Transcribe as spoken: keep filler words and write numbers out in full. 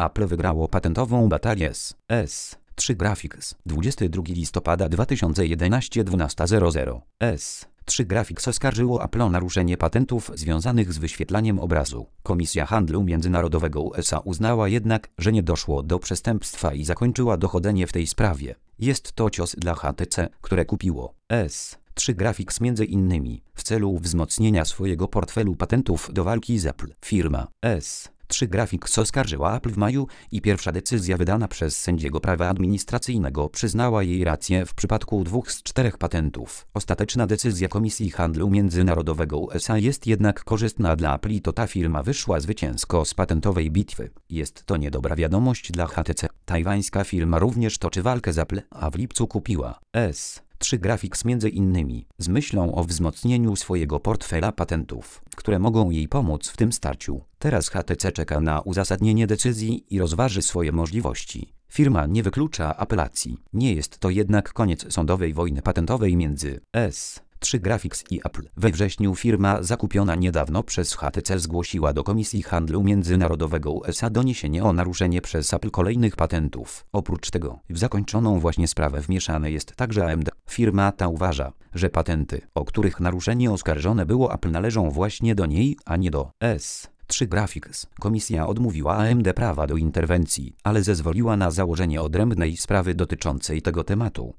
Apple wygrało patentową batalię z S trzy Graphics dwudziestego drugiego listopada dwa tysiące jedenastego dwunasta zero zero. S trzy Graphics oskarżyło Apple o naruszenie patentów związanych z wyświetlaniem obrazu. Komisja Handlu Międzynarodowego U S A uznała jednak, że nie doszło do przestępstwa i zakończyła dochodzenie w tej sprawie. Jest to cios dla H T C, które kupiło S trzy Graphics między innymi w celu wzmocnienia swojego portfelu patentów do walki z Apple. Firma S trzy Graphics oskarżyła Apple w maju i pierwsza decyzja wydana przez sędziego prawa administracyjnego przyznała jej rację w przypadku dwóch z czterech patentów. Ostateczna decyzja Komisji Handlu Międzynarodowego U S A jest jednak korzystna dla Apple i to ta firma wyszła zwycięsko z patentowej bitwy. Jest to niedobra wiadomość dla H T C. Tajwańska firma również toczy walkę z Apple, a w lipcu kupiła S trzy Graphics między innymi z myślą o wzmocnieniu swojego portfela patentów, które mogą jej pomóc w tym starciu. Teraz H T C czeka na uzasadnienie decyzji i rozważy swoje możliwości. Firma nie wyklucza apelacji. Nie jest to jednak koniec sądowej wojny patentowej między S trzy Graphics i Apple. We wrześniu firma zakupiona niedawno przez H T C zgłosiła do Komisji Handlu Międzynarodowego U S A doniesienie o naruszenie przez Apple kolejnych patentów. Oprócz tego w zakończoną właśnie sprawę wmieszane jest także A M D. Firma ta uważa, że patenty, o których naruszenie oskarżone było Apple, należą właśnie do niej, a nie do S trzy Graphics. Komisja odmówiła A M D prawa do interwencji, ale zezwoliła na założenie odrębnej sprawy dotyczącej tego tematu.